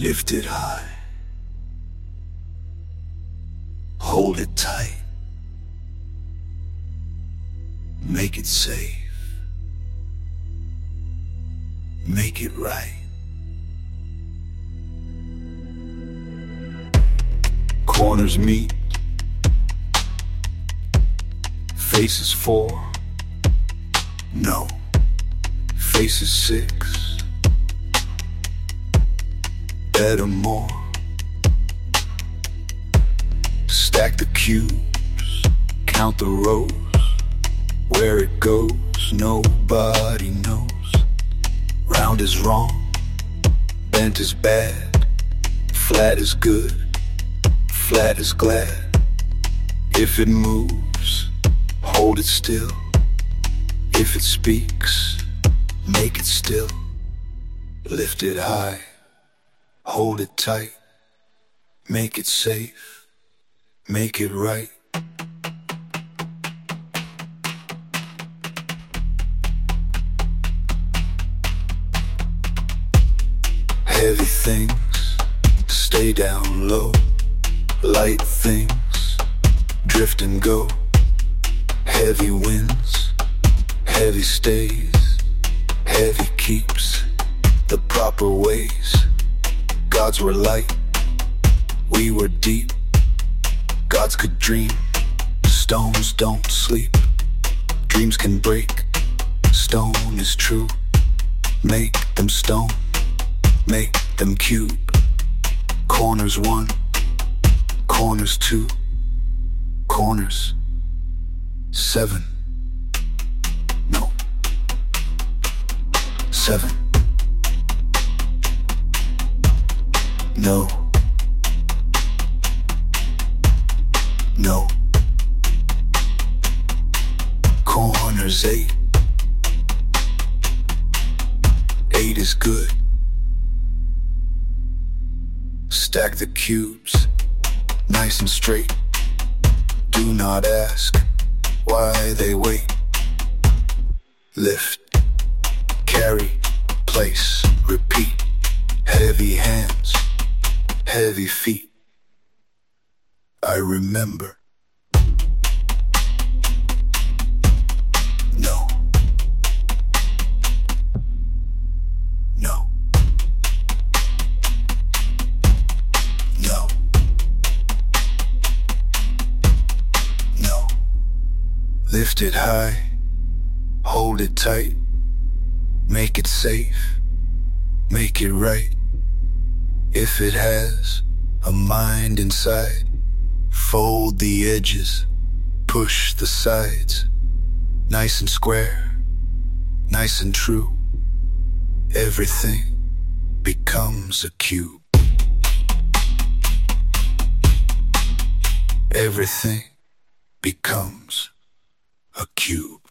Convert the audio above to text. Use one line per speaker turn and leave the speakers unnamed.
Lift it high. Hold it tight. Make it safe. Make it right. Corners meet. Faces 4. No. Faces 6. Better more. Stack the cubes. Count the rows. Where it goes, nobody knows. Round is wrong. Bent is bad. Flat is good. Flat is glad. If it moves, hold it still. If it speaks, make it still. Lift it high. Hold it tight. Make it safe. Make it right. Heavy things stay down low. Light things drift and go. Heavy winds, heavy stays. Heavy keeps the proper ways. Gods were light, we were deep. Gods could dream, stones don't sleep. Dreams can break, stone is true. Make them stone, make them cube. Corners 1, corners 2, corners 7. No, 7. No. No. Corners 8. 8 is good. Stack the cubes, nice and straight. Do not ask why they wait. Lift, carry, place, repeat. Heavy hands, heavy feet. I remember. No. No. No. No. Lift it high, hold it tight, make it safe, make it right. If it has a mind inside, fold the edges, push the sides. Nice and square, nice and true. Everything becomes a cube. Everything becomes a cube.